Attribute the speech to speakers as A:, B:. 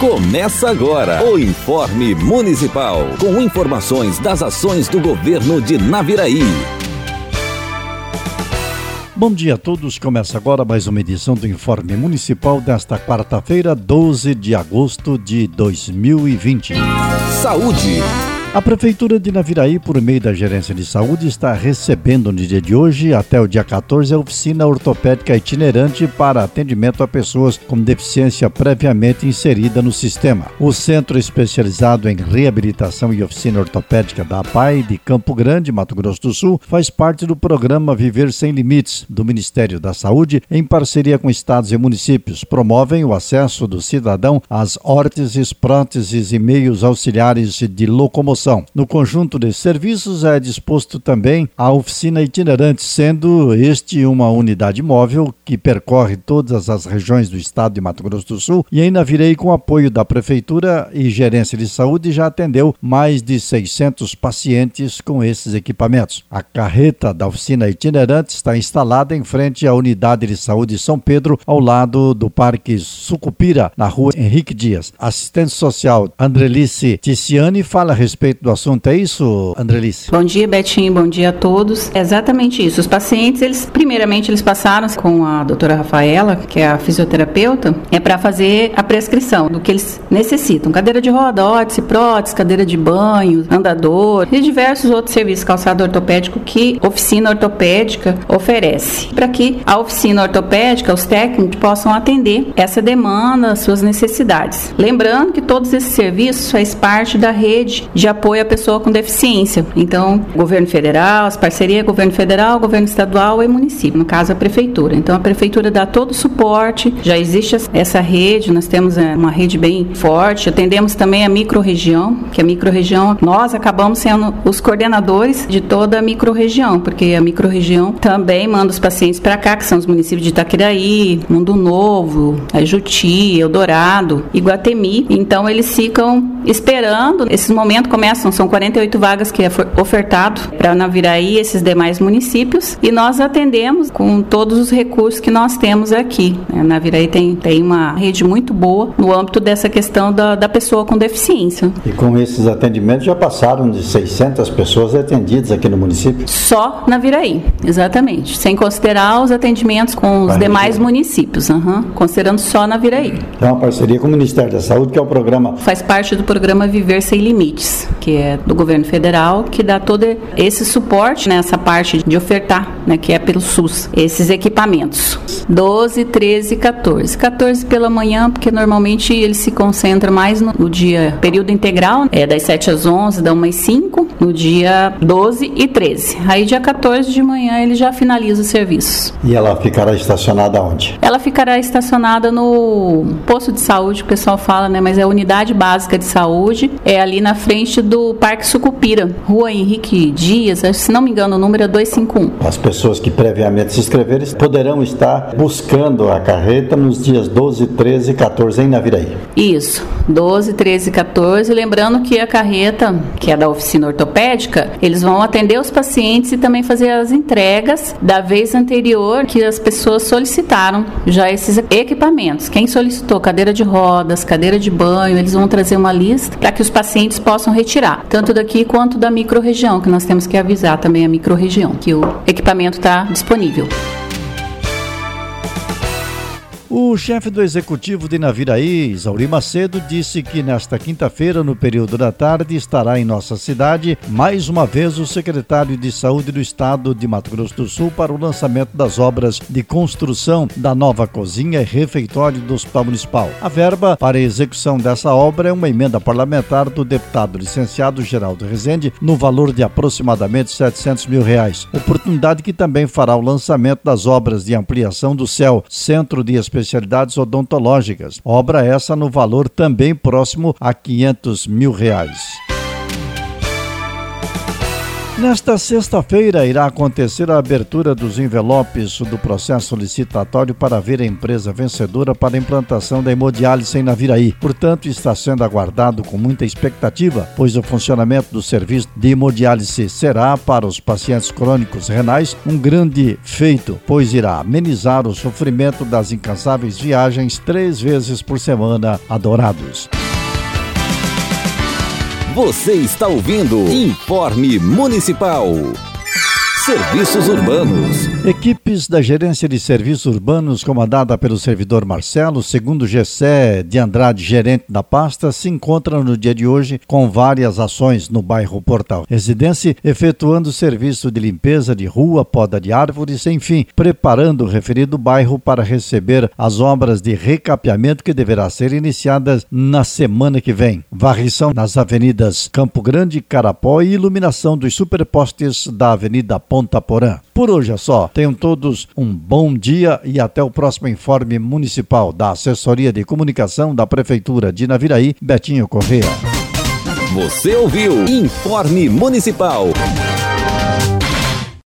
A: Começa agora o Informe Municipal, com informações das ações do governo de Naviraí.
B: Bom dia a todos, começa agora mais uma edição do Informe Municipal desta quarta-feira, 12 de agosto de 2020.
A: Saúde.
B: A Prefeitura de Naviraí, por meio da Gerência de Saúde, está recebendo no dia de hoje, até o dia 14, a oficina ortopédica itinerante para atendimento a pessoas com deficiência previamente inserida no sistema. O Centro Especializado em Reabilitação e Oficina Ortopédica da APAI de Campo Grande, Mato Grosso do Sul, faz parte do programa Viver Sem Limites, do Ministério da Saúde, em parceria com estados e municípios. Promovem o acesso do cidadão às órteses, próteses e meios auxiliares de locomoção. No conjunto de serviços é disposto também a oficina itinerante, sendo este uma unidade móvel que percorre todas as regiões do estado de Mato Grosso do Sul e em Naviraí, com apoio da Prefeitura e Gerência de Saúde, já atendeu mais de 600 pacientes com esses equipamentos. A carreta da oficina itinerante está instalada em frente à Unidade de Saúde São Pedro, ao lado do Parque Sucupira, na rua Henrique Dias. Assistente social Andrelice Ticiani fala a respeito do assunto. É isso, Andrelice?
C: Bom dia, Betinho. Bom dia a todos. É exatamente isso. Os pacientes, primeiramente eles passaram com a doutora Rafaela, que é a fisioterapeuta, para fazer a prescrição do que eles necessitam. Cadeira de roda, órtese, prótese, cadeira de banho, andador e diversos outros serviços, calçado ortopédico, que a oficina ortopédica oferece. Para que a oficina ortopédica, os técnicos, possam atender essa demanda, as suas necessidades. Lembrando que todos esses serviços fazem parte da rede de apoio à pessoa com deficiência. Então, governo federal, as parcerias governo federal, governo estadual e município, no caso a prefeitura. Então, a prefeitura dá todo o suporte, já existe essa rede, nós temos uma rede bem forte, atendemos também a microrregião, que a microrregião, nós acabamos sendo os coordenadores de toda a microrregião, porque a microrregião também manda os pacientes para cá, que são os municípios de Itaquiraí, Mundo Novo, Ajuti, Eldorado, Iguatemi. Então, eles ficam esperando, esses momentos começam, são 48 vagas que é ofertado para Naviraí e esses demais municípios, e nós atendemos com todos os recursos que nós temos aqui. Naviraí tem uma rede muito boa no âmbito dessa questão da pessoa com deficiência.
B: E com esses atendimentos já passaram de 600 pessoas atendidas aqui no município?
C: Só Naviraí, exatamente, sem considerar os atendimentos com os demais municípios, considerando só Naviraí.
B: É uma parceria com o Ministério da Saúde, que é o programa...
C: Faz parte do programa Viver Sem Limites, que é do governo federal, que dá todo esse suporte nessa parte de ofertar, que é pelo SUS, esses equipamentos. 12, 13 e 14. 14 pela manhã, porque normalmente ele se concentra mais no dia, período integral, das 7 às 11, da 1 às 5, no dia 12 e 13. Aí dia 14 de manhã ele já finaliza os serviços.
B: E ela ficará estacionada onde?
C: Ela ficará estacionada no posto de saúde, o pessoal fala, mas é a unidade básica de saúde, é ali na frente do Parque Sucupira, Rua Henrique Dias, se não me engano o número é 251.
B: As pessoas que previamente se inscreverem poderão estar buscando a carreta nos dias 12, 13 e 14 em Naviraí.
C: Isso, 12, 13 e 14, lembrando que a carreta, que é da oficina ortopédica, eles vão atender os pacientes e também fazer as entregas da vez anterior que as pessoas solicitaram já esses equipamentos. Quem solicitou cadeira de rodas, cadeira de banho, eles vão trazer uma lista para que os pacientes possam retirar, tanto daqui quanto da microrregião, que nós temos que avisar também a microrregião que o equipamento está disponível.
B: O chefe do Executivo de Naviraí, Isauri Macedo, disse que nesta quinta-feira, no período da tarde, estará em nossa cidade, mais uma vez, o secretário de Saúde do Estado de Mato Grosso do Sul para o lançamento das obras de construção da nova cozinha e refeitório do Hospital Municipal. A verba para a execução dessa obra é uma emenda parlamentar do deputado licenciado Geraldo Rezende, no valor de aproximadamente R$700 mil. Oportunidade que também fará o lançamento das obras de ampliação do CEL, Centro de Especialidades Odontológicas. Obra essa no valor também próximo a R$500 mil. Nesta sexta-feira irá acontecer a abertura dos envelopes do processo licitatório para ver a empresa vencedora para a implantação da hemodiálise em Naviraí. Portanto, está sendo aguardado com muita expectativa, pois o funcionamento do serviço de hemodiálise será, para os pacientes crônicos renais, um grande feito, pois irá amenizar o sofrimento das incansáveis viagens 3 vezes por semana a Dourados.
A: Você está ouvindo Informe Municipal. Serviços Urbanos.
B: Equipes da Gerência de Serviços Urbanos, comandada pelo servidor Marcelo, segundo Gessé de Andrade, gerente da pasta, se encontram no dia de hoje com várias ações no bairro Portal Residência, efetuando serviço de limpeza de rua, poda de árvores, enfim, preparando o referido bairro para receber as obras de recapeamento que deverá ser iniciadas na semana que vem. Varrição nas avenidas Campo Grande, Carapó e iluminação dos superpostes da Avenida Ponta Porã. Por hoje é só. Tenham todos um bom dia e até o próximo Informe Municipal da Assessoria de Comunicação da Prefeitura de Naviraí, Betinho Corrêa.
A: Você ouviu Informe Municipal.